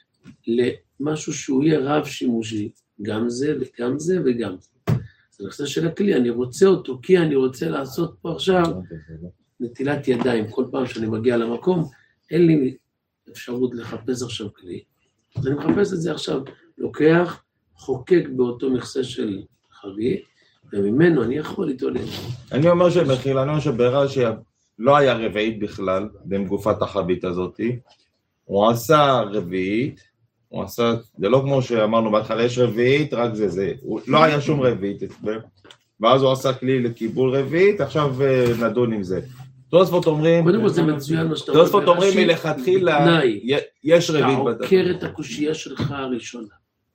למשהו שהוא יהיה רב שימושי, גם זה וגם זה וגם זה. זה מכסה של הכלי, אני רוצה אותו, כי אני רוצה לעשות פה עכשיו נטילת ידיים. כל פעם שאני מגיע למקום, אין לי אפשרות לחפש עכשיו כלי. אז אני מחפש את זה עכשיו, לוקח, חוקק באותו מכסה של חבית, וממנו אני יכול איתו לב. אני
אומר שבחילנו שברש"י לא היה רביעית בכלל, במגופת החבית הזאת, הוא עשה רביעית, הוא עשה, זה לא כמו שאמרנו בהתחלה, יש רביעית, רק זה, לא היה שום רביעית, ואז הוא עשה כלי לקיבול רביעית, עכשיו נדון עם זה. תוספות אומרים,
קודם כל זה מצוין מה שאתה
תוספות אומרים מלכתחילה, יש רביעית
בדבר. אתה עוקר את הקושייה שלך הראשונה.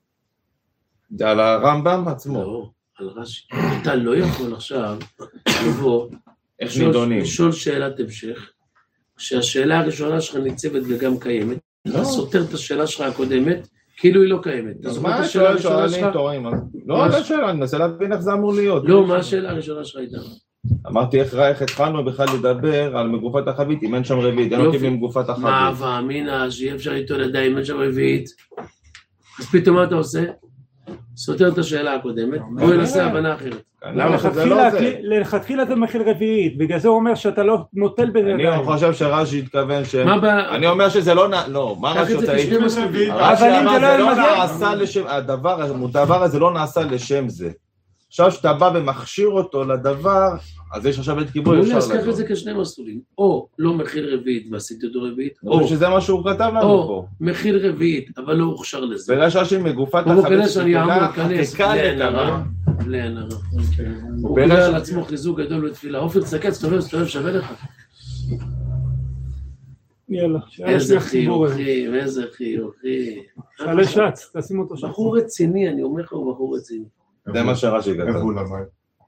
זה על הרמב"ם עצמו.
לא, על רש"י. אתה לא יכול עכשיו לבוא, לשאול שאלת המשך, שהשאלה הראשונה שלך ניצבת וגם קיימת, אתה סותר את השאלה שלך הקודמת, כאילו היא לא קיימת.
אז מה השאלה הראשונה שלך? לא, לא שאלה, אני מנסה להבין איך זה אמור להיות.
לא, מה השאלה הראשונה שלך הייתה?
אמרתי איך התחלנו בכלל לדבר על מגופת החבית, אם אין שם רביעית, אין אותי במגופת החבית.
מה ואמינה, שיהיה אפשר איתו לדעת אם אין שם רביעית. אז פתאום מה אתה עושה? סותר את השאלה הקודמת, בואי נעשה הבנה אחרת.
לכתחילה אתה מכיל רביעית, בגלל זה הוא אומר שאתה לא נוטל בזה.
אני חושב שרש"י התכוון ש... אני אומר שזה לא... לא, מה רש"י אותה? רש"י אמר זה לא נעשה לשם... הדבר הזה לא נעשה לשם זה. עכשיו שאתה בא ומכשיר אותו לדבר, אז יש עכשיו את קיבול אפשר
לדבר. הוא להזכח את זה כשני מסלולים, או לא מכיל רביעית ועשיתי אותו רביעית,
או שזה מה שהוא כתב לנו פה.
או מכיל רביעית, אבל לא הוכשר לזה.
בגלל רש"י מגופת החבית
שתיקונה, חקיקה לתמה. לאן הרע. הוא קורא על עצמו חיזוק גדול לתפילה. אופיר תסתכל, תסתובב, שווה לך.
יאללה.
איזה חיוכים, איזה חיוכים.
שעלה שץ, תשים אותו שם.
בחור רציני, אני אומר לך, הוא בחור רציני.
זה מה שרש"י כתב.
איך הוא למד?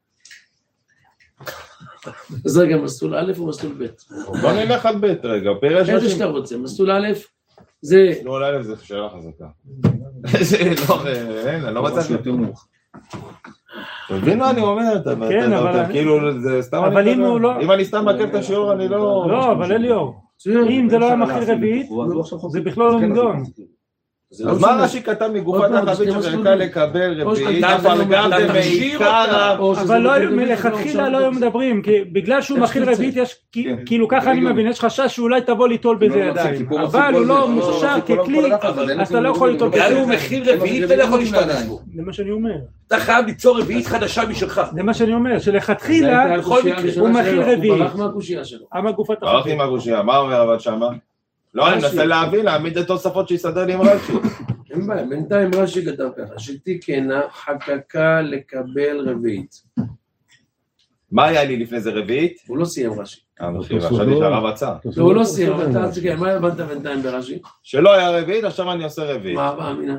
אז רגע, מסלול א' או מסלול ב'?
בוא נלך על ב' רגע.
איזה שאתה רוצה, מסלול א', זה...
מסלול א' זה שאלה חזקה. זה לא מצאתי. תבין מה אני אומר, אתה כאילו, זה סתם אני מדבר. אם אני סתם מעכב את השיעור, אני לא...
לא, אבל אליאור, אם זה לא היה מכיל רביעית, זה בכלל לא נדון.
אז מה רש"י כתב מגופת החבית שחלקה לקבל רביעית, אבל גם בעיקר...
אבל מלכתחילה לא היו מדברים, כי בגלל שהוא מכיל רביעית, כאילו ככה אני מבין, יש חשש שאולי תבוא ליטול בזה ידיים, אבל הוא לא מוכשר ככלי, אז אתה לא יכול ליטול בזה.
הוא מכיל רביעית ולא יכול להשתמש בו.
זה מה שאני אומר.
אתה חייב ליצור רביעית חדשה משלך.
זה מה שאני אומר, שלכתחילה הוא מכיל רביעית.
הוא ברח מהקושייה שלו.
ברח עם הקושייה, מה אומר אבל שמה? לא, אני מנסה להבין, להעמיד את תוספות שיסדר לי עם רש"י.
אין בעיה, בינתיים רש"י כתב ככה, שתיקנה חקקה לקבל רביעית.
מה היה לי לפני זה רביעית?
הוא לא סיים רש"י.
חשבתי שהרב עצר.
לא, הוא לא סיים, אתה תסתכל, מה הבנת בינתיים ברש"י?
שלא היה רביעית, עכשיו אני עושה רביעית.
מה הבא אמינה?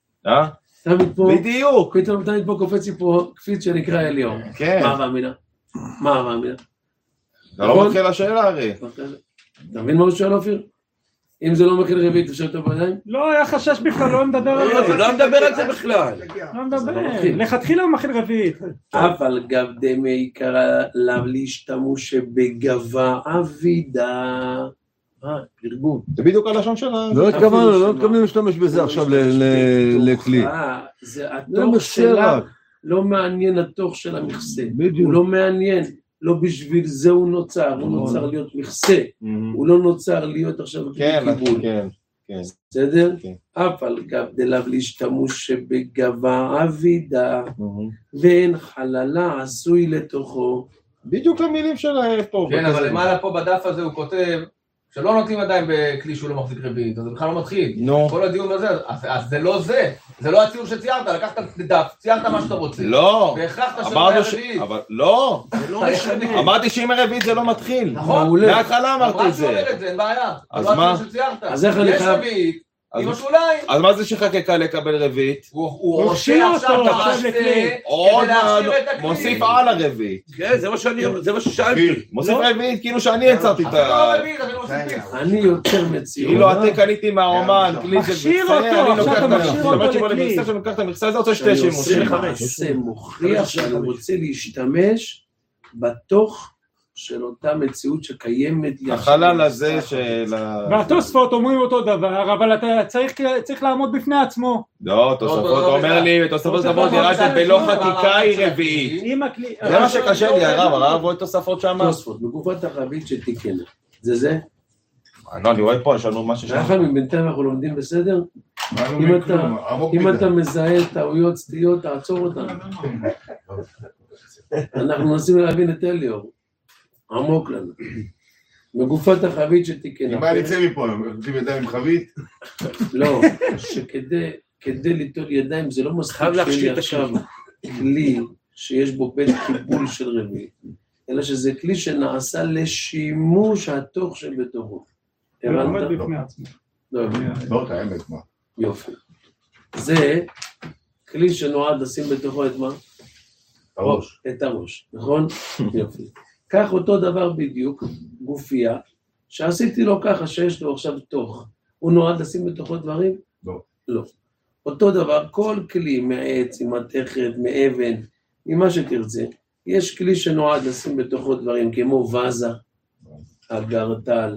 בדיוק.
פתאום תמיד פה קופץ לי פה קפיץ שנקרא אליאור.
כן.
מה הבא אמינה? מה הבא אמינה?
אתה לא מתחיל לשאלה הרי.
אתה מבין מה הוא שואל אופיר? אם זה לא מכיל רביעית, אפשר יותר בידיים?
לא, היה חשש בכלל, לא מדבר על זה.
לא מדבר על זה בכלל.
לא מדבר, לכתחילה הוא מכיל רביעית.
אבל גב דמי קרא לאו להשתמוש שבגבה אבידה. פרגון.
זה בדיוק הלשון שלה.
לא התכוונים להשתמש בזה עכשיו לכלי.
זה התוך שלה, לא מעניין התוך של המכסה. הוא לא מעניין. לא בשביל זה הוא נוצר, הוא נוצר להיות מכסה, הוא לא נוצר להיות עכשיו כיבול. בסדר? אבל גב דלאו להשתמוש שבגבה אבידה, ואין חללה עשוי לתוכו.
בדיוק למילים שלה פה.
כן, אבל למעלה פה בדף הזה הוא כותב, שלא נותנים עדיין בכלי שהוא לא מחזיק רביעית, אז זה בכלל לא מתחיל. כל הדיון הזה, אז זה לא זה. זה לא הציור שציירת, לקחת דף, ציירת מה שאתה רוצה.
לא.
והכרחת שלא היה רביעית.
אבל לא. אמרתי שאם הרביעית זה לא מתחיל.
נכון.
מההתחלה אמרתי את זה.
מה שאומר את זה, אין בעיה.
אז
לא
מה?
הציור שציירת.
אז איך אני
יש
חייב...
רביעית, עם השוליים.
אז מה זה שחקקה לקבל רביעית?
הוא עושה עכשיו את המעשה כדי להכשיר את הכלי.
מוסיף על הרביעית.
כן, זה מה ששאלתי.
מוסיף רביעית כאילו שאני יצרתי את ה...
אני יותר מציאות.
כאילו אתם קניתי מהאומן, כלי של
מכשיר אותו, עכשיו אתה מכשיר אותו לכלי.
שאני לוקח את המכסה הזה, רוצה שתי שימושים.
זה מוכיח שאני רוצה להשתמש בתוך של אותה מציאות שקיימת.
החלל הזה של...
והתוספות אומרים אותו דבר, אבל אתה צריך לעמוד בפני עצמו.
לא, תוספות אומר לי, תוספות תבוא ירדתם בלא חקיקה היא רביעית. זה מה שקשה לי, הרב רואה תוספות שם.
תוספות, בגופת החבית שתיקנה. זה?
לא, אני רואה פה, יש לנו משהו שם.
לכן, בינתיים אנחנו לומדים בסדר? אם אתה מזהה טעויות סטיות, תעצור אותנו. אנחנו מנסים להבין את אליאור. עמוק לנו. בגופת החבית שתיקנה.
מה נצא מפה? נותנים ידיים עם חבית?
לא, שכדי ליטול ידיים זה לא מספיק שלי עכשיו כלי שיש בו בית קיבול של רביעית, אלא שזה כלי שנעשה לשימוש התוך שבתוכו.
עומד בפני עצמו.
לא קיימת מה.
יופי. זה כלי שנועד לשים בתוכו את מה?
הראש.
את הראש, נכון? יופי. כך אותו דבר בדיוק, גופייה, שעשיתי לו ככה שיש לו עכשיו תוך. הוא נועד לשים בתוכו דברים?
לא.
לא. אותו דבר, כל כלי מעץ, ממתכת, מאבן, ממה שתרצה, יש כלי שנועד לשים בתוכו דברים, כמו וזה, הגרטל.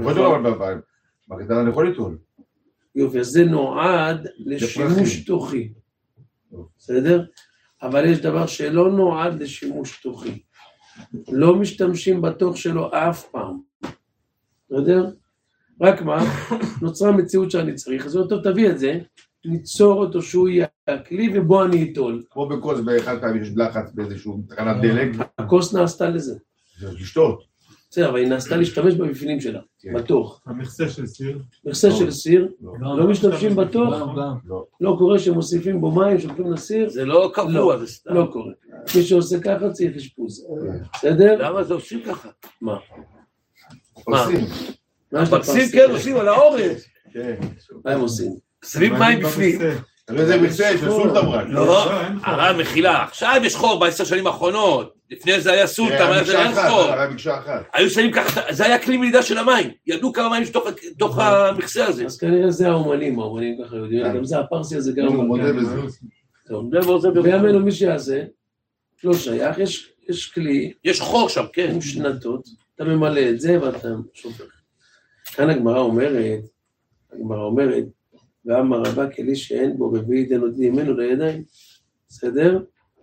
בגדל אני יכול ליטול.
יופי, אז זה נועד לשימוש תוכי. בסדר? אבל יש דבר שלא נועד לשימוש תוכי. לא משתמשים בתוך שלו אף פעם. בסדר? רק מה? נוצרה מציאות שאני צריך. אז טוב, תביא את זה, ניצור אותו שהוא יהיה הכלי ובוא אני איתול.
כמו בכוס באחד פעם יש לחץ באיזשהו תחנת דלק.
הכוס נעשתה לזה.
זה לשתות.
בסדר, אבל היא נעשתה להשתמש במפעילים שלה, בתוך.
המכסה של סיר?
מכסה של סיר, לא משתמשים בתוך?
לא.
לא קורה שמוסיפים בו מים, שופכים לסיר?
זה לא קבוע, זה סתם.
לא קורה. מי שעושה ככה צריך אשפוז. בסדר?
למה זה עושים ככה?
מה?
עושים.
הפרסים כן עושים על האורז.
מה הם עושים?
שמים מים בפנים.
זה מכסה, יש סולטה רק.
לא, הרב מחילה, עכשיו יש חור ב10 שנים האחרונות, לפני זה היה סולטה, מה זה היה חור. היו שמים ככה, זה היה כלי מדידה של המים, ידעו כמה מים בתוך המכסה הזה.
אז כנראה זה האומנים ככה יודעים, גם זה הפרסי הזה גם.
הוא מודה בזה.
בימינו מי שיעשה, לא שייך, יש כלי.
יש חור שם, כן.
עם שנתות, אתה ממלא את זה ואתה שופך. כאן הגמרא אומרת, ואמר רבא כלי שאין בו רביעית אין נותנים ממנו לידיים. בסדר?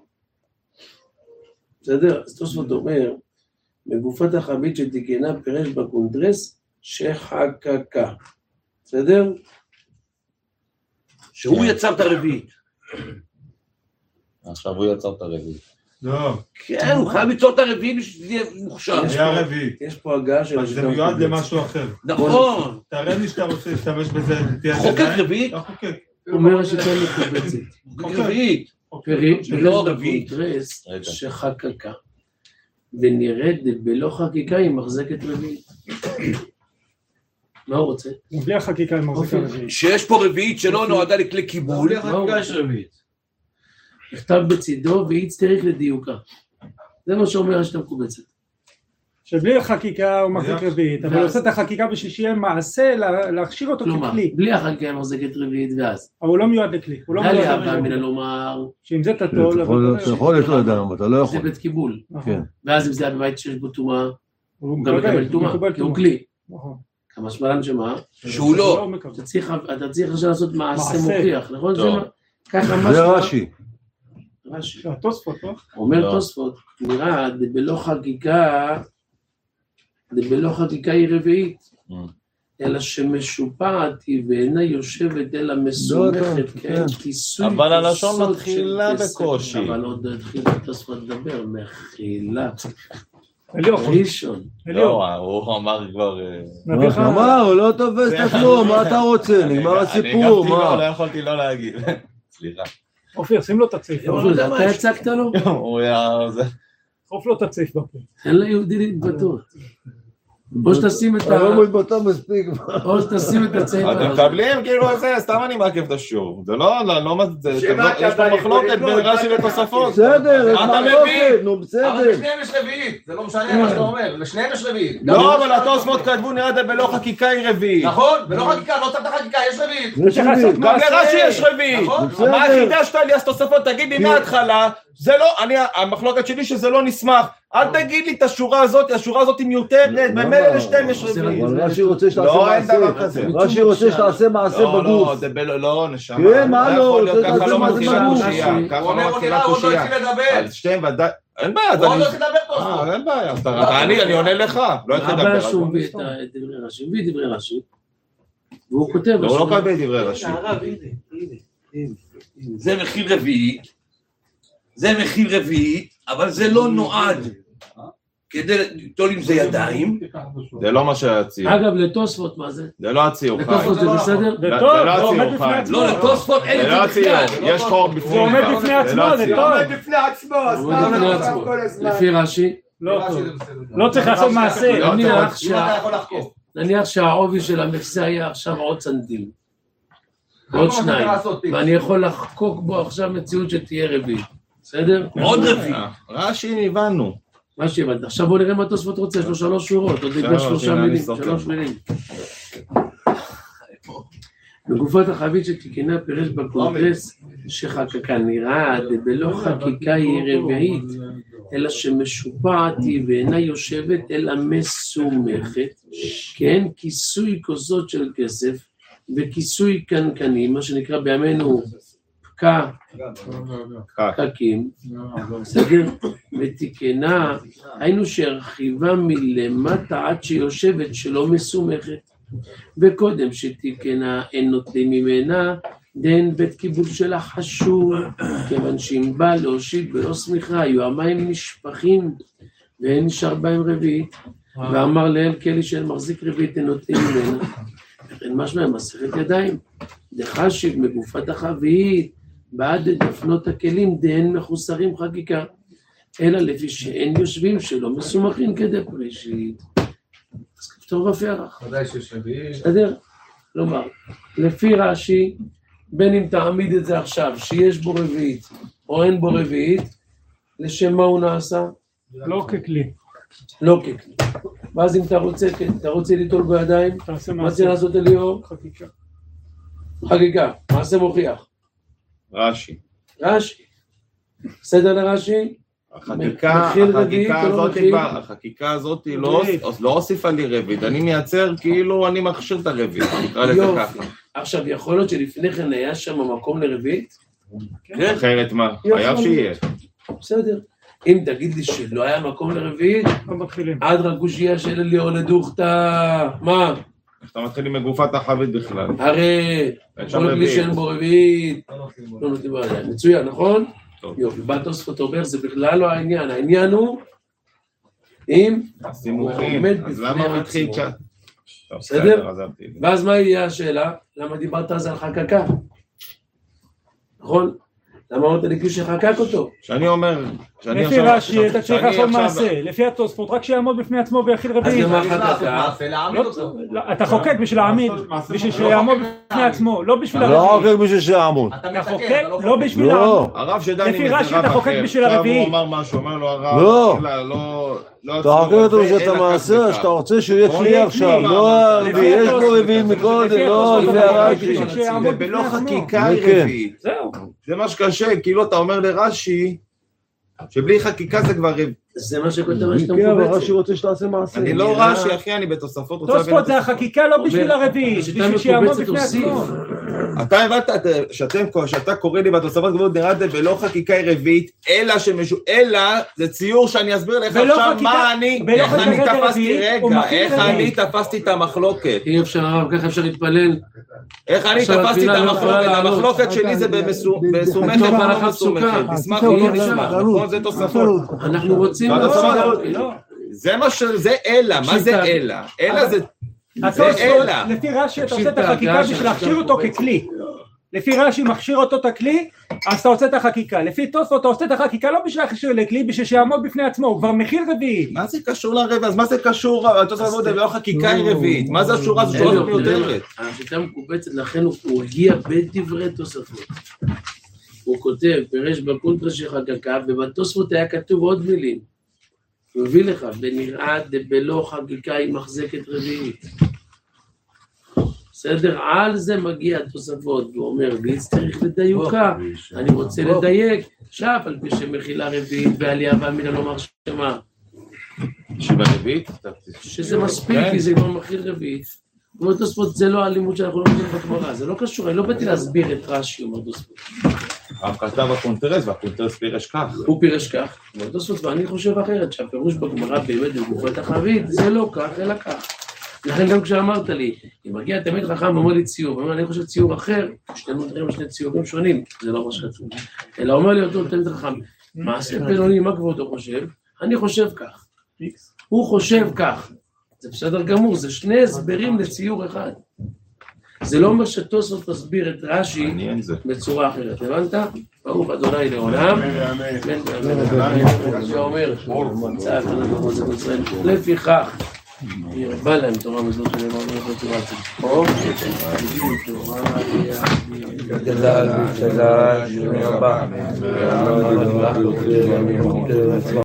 בסדר? אז תוספות אומר, מגופת החבית שתיקנה פירש בקונטרס שחקקה. בסדר?
שהוא יצר את הרביעית.
עכשיו הוא יצר את הרביעית.
לא.
כן, הוא חייב ליצור את הרביעית בשביל שזה יהיה מוכשר.
היה רביעית.
יש פה הגעה של...
אז זה מיועד למשהו אחר.
נכון.
תראה לי שאתה רוצה להשתמש בזה.
חוקק רביעית?
לא חוקק.
הוא אומר שכן מקובצת.
רביעית.
ולא רביעית. שחקקה. ונרד בלא חקיקה היא מחזקת רביעית. מה הוא רוצה?
בלי החקיקה היא מחזקת רביעית.
שיש פה רביעית שלא נועדה לכלי קיבול.
בלי החקיקה יש רביעית. נכתב בצידו והיא צריך לדיוקה. זה מה שאומר שאתה מקובצת.
שבלי החקיקה הוא מחזיק רביעית, אבל הוא עושה את החקיקה בשביל שיהיה מעשה להכשיר אותו ככלי.
בלי החקיקה היא מחזקת רביעית ואז.
אבל הוא לא מיועד לכלי.
דלי אבא מן לומר...
שאם זה תתול...
אתה יכול יש לו ידיים, אתה לא יכול.
זה בית קיבול.
כן.
ואז אם זה היה בבית שיש בו טומאה, הוא גם מקבל טומאה, כי הוא כלי. כמה שמלן שמה?
שהוא לא.
אתה צריך עכשיו לעשות מעשה מוכיח, נכון?
זה רש"י.
התוספות, לא?
אומר תוספות, נראה, דבלא חקיקה היא רביעית, אלא שמשופעת היא ואינה יושבת אלא מסומכת, כן, כיסוי.
אבל הלשון מתחילה בקושי.
אבל עוד התחיל תוספות לדבר, מחילה. ראשון.
לא, הוא אמר כבר...
אמר, הוא לא תופס את עצמו, מה אתה רוצה? נגמר הסיפור, מה?
לא יכולתי לא להגיד. סליחה.
אופיר, שים לו את הצעיף.
אתה הצגת לו?
הוא היה...
חוף לו את הצעיף בפיר.
אין ליהודי להתבטאות. או שתשים את ה...
לא מתבטא מספיק.
או שתשים את הצעיף.
אתם מקבלים כאילו זה, סתם אני מעכב את השיעור. זה לא... יש פה מחלוקת בין רש"י לתוספות.
בסדר, יש מחלוקת, נו בסדר.
אבל לשניהם יש רביעית, זה לא משנה מה שאתה אומר, לשניהם יש רביעית.
לא, אבל התוספות כתבו נראה בלא חקיקה היא רביעית.
נכון, בלא חקיקה, לא צריך את החקיקה, יש רביעית.
יש רביעית.
גם לרש"י יש רביעית. מה חידשת לי אז תוספות? תגיד לי מההתחלה, זה לא, המחלוקת שלי שזה לא נסמך. אל תגיד לי את השורה הזאת היא מיותרת, במילא לשתיים יש רביעית.
אבל רש"י רוצה שתעשה מעשה בגוף.
לא, נשמה.
כן, מה לא?
ככה לא מתחילה קושייה.
הוא אומר, הוא עוד לא התחיל לדבר.
על שתיהם ודאי. אין בעיה.
הוא עוד לא התחיל לדבר פה.
אין בעיה. אני עונה לך. לא התחיל לדבר.
הבעיה שהוא מביא את דברי רש"י, מביא דברי רש"י. והוא כותב...
הוא לא קבל דברי רש"י.
זה מכיל רביעית, אבל זה לא נועד כדי ליטול עם זה ידיים.
זה לא מה שהציעו.
אגב, לתוספות מה זה?
זה לא הציעו, חיים.
לתוספות זה בסדר?
זה לא הציעו, חיים.
לא, לתוספות אין
זה לא הציעו, יש חור בפנים.
זה עומד בפני עצמו, זה טוב.
עומד בפני עצמו, אז מה אתה עושה כל הזמן?
לפי רש"י?
לא צריך לעשות מעשה.
נניח שהעובי של המכסה היה עכשיו עוד סנטים. עוד 2. ואני יכול לחקוק בו עכשיו מציאות שתהיה רביעית. בסדר?
עוד רביעית.
רש"י הבנו.
מה שהבנת. עכשיו בוא נראה מה תוספות רוצה, יש לו 3 שורות, עוד נגע 3 מילים, 3 מילים. בגופת החבית שתיקנה פירש בקונטרס שחקקה נראה, בלא חקיקה היא רביעית, אלא שמשופעת היא ואינה יושבת אלא מסומכת, כן, כיסוי כוסות של כסף וכיסוי קנקנים, מה שנקרא בימינו פקקים, בסדר? ותיקנה, היינו שהרחיבה מלמטה עד שיושבת שלא מסומכת, וקודם שתיקנה אין נוטלים ממנה, דין בית קיבול שלה חשוב, כיוון שאם בא להושיט בלא סמיכה, היו המים נשפכים, ואין נשאר בהם רביעית, ואמר לאל כלי שאין מחזיק רביעית אין נוטלים ממנה, אין משמע מסכת ידיים, דחשיב מגופת החבית, בעד דפנות הכלים דהן מחוסרים חקיקה, אלא לפי שאין יושבים שלא מסומכים כדי פרישית. אז כפתור בפרח.
ודאי שיש רביעית.
בסדר? כלומר, לפי רש"י, בין אם תעמיד את זה עכשיו, שיש בו רביעית או אין בו רביעית, לשם מה הוא נעשה?
לא ככלי.
לא ככלי. ואז אם אתה רוצה ליטול בידיים, מה צריך לעשות אליהו?
חקיקה.
חקיקה, מעשה מוכיח.
רש"י.
בסדר לרש"י?
החקיקה הזאת לא הוסיפה לי רביעית, אני מייצר כאילו אני מכשיר את הרביעית, נקרא לזה ככה.
עכשיו, יכול להיות שלפני כן היה שם מקום לרביעית?
אחרת מה? חייב שיהיה.
בסדר. אם תגיד לי שלא היה מקום לרביעית, עד רק גושייה של אליהו לדוכתא, מה?
אתה מתחיל עם מגופת החבית בכלל.
הרי, כל כלי שאין בו רביעית, לא נותנים בעיה. מצוין, נכון? יופי, בתוספות אומר, זה בכלל לא העניין, העניין הוא אם הוא עומד בפני עצמו. בסדר? ואז מה יהיה השאלה? למה דיברת אז על חקקה? נכון? למה אמרת לי שחקק אותו?
שאני אומר...
לפי רש"י, אתה צריך לעשות מעשה, לפי התוספות, רק שיעמוד בפני עצמו ויחיל רביעית.
אז למה חקקה?
אתה חוקק בשביל להעמיד, בשביל שיעמוד בפני עצמו, לא בשביל הרביעית.
לא חוקק בשביל שיעמוד.
אתה חוקק לא בשביל להעמוד.
הרב שדני
לפי רש"י אתה חוקק בשביל הרביעית.
עכשיו הוא אמר משהו, אומר לו הרב...
לא. אתה חוקק אותו בשביל את המעשה, שאתה רוצה שהוא יהיה כלי עכשיו, לא הרביעי, יש פה רביעית מקודם, לא לפי הרש"י.
ובלא חקיקה היא רביעית. זה מה שקשה, כאילו אתה אומר לרש"י, שבלי חקיקה זה כבר רביעית.
זה מה שכותב שאתה
מקובץ. אבל רש"י רוצה שתעשה מעשה.
אני לא רש"י, אחי, אני בתוספות רוצה...
תוספות זה החקיקה לא בשביל הרביעית, בשביל שיעמוד בפני עצמו.
אתה הבנת שאתה קורא לי בתוספות גבוהות נראה זה בלא חקיקה היא רביעית, אלא זה ציור שאני אסביר לך עכשיו מה איך אני תפסתי רגע, איך אני תפסתי את המחלוקת.
אי אפשר הרב, ככה אפשר להתפלל.
איך אני תפסתי את המחלוקת, המחלוקת שלי זה בסומכת ולא מסומכת, נשמח או לא נשמח, נכון? זה תוספות.
אנחנו רוצים...
זה מה שזה אלא, מה זה אלא? אלא זה...
לפי רש"י אתה עושה את החקיקה בשביל להכשיר אותו ככלי. לפי רש"י מכשיר אותו את הכלי, אז אתה עושה את החקיקה. לפי תוספות אתה עושה את החקיקה לא בשביל להכשיר לכלי, בשביל שיעמוד בפני עצמו, הוא כבר מכיל רביעית.
מה זה קשור לרביעית? אז מה זה קשור? התוספות זה לא חקיקה היא רביעית. מה זה השורה? זו שורה מיותרת.
השיטה מקובצת, לכן הוא הגיע בדברי תוספות. הוא כותב, פירש בקונטרה של חקיקה, ובתוספות היה כתוב עוד מילים. הוא מביא לך, ונראה דבלא חקיקה היא מחזקת רביעית. בסדר? על זה מגיע התוספות, הוא אומר, בליץ צריך לדיוקה, אני רוצה לדייק, שף על פי שמכילה רביעית, ועליה והמילה לא מרשמה.
שברביעית?
שזה מספיק, כי זה כבר מכיל רביעית. כמו תוספות, זה לא הלימוד שאנחנו לא מגיעים בגמרא, זה לא קשור, אני לא באתי להסביר את רש"י, אומר תוספות.
הרב כתב הקונטרס, והקונטרס פירש כך.
הוא פירש כך, אבל תוספות, ואני חושב אחרת, שהפירוש בגמרא באמת בגופת החבית, זה לא כך, אלא כך. לכן גם כשאמרת לי, אם מגיע תמיד חכם ואומר לי ציור, ואומר, אני חושב ציור אחר, שנינו מדברים על שני ציורים שונים, זה לא מה שכתוב. אלא אומר לי אותו תמיד חכם, מעשה פלוני, מה כבודו חושב? אני חושב כך. הוא חושב כך. זה בסדר גמור, זה שני הסברים לציור אחד. זה לא אומר שתוספות מסביר את רש"י בצורה אחרת, הבנת? ברוך אדוני לעולם. שאומר, צעק לנו במוזת ישראל, לפיכך, ירבה להם תורה מזאת שלהם, אמרו תורה צדקו, תורה,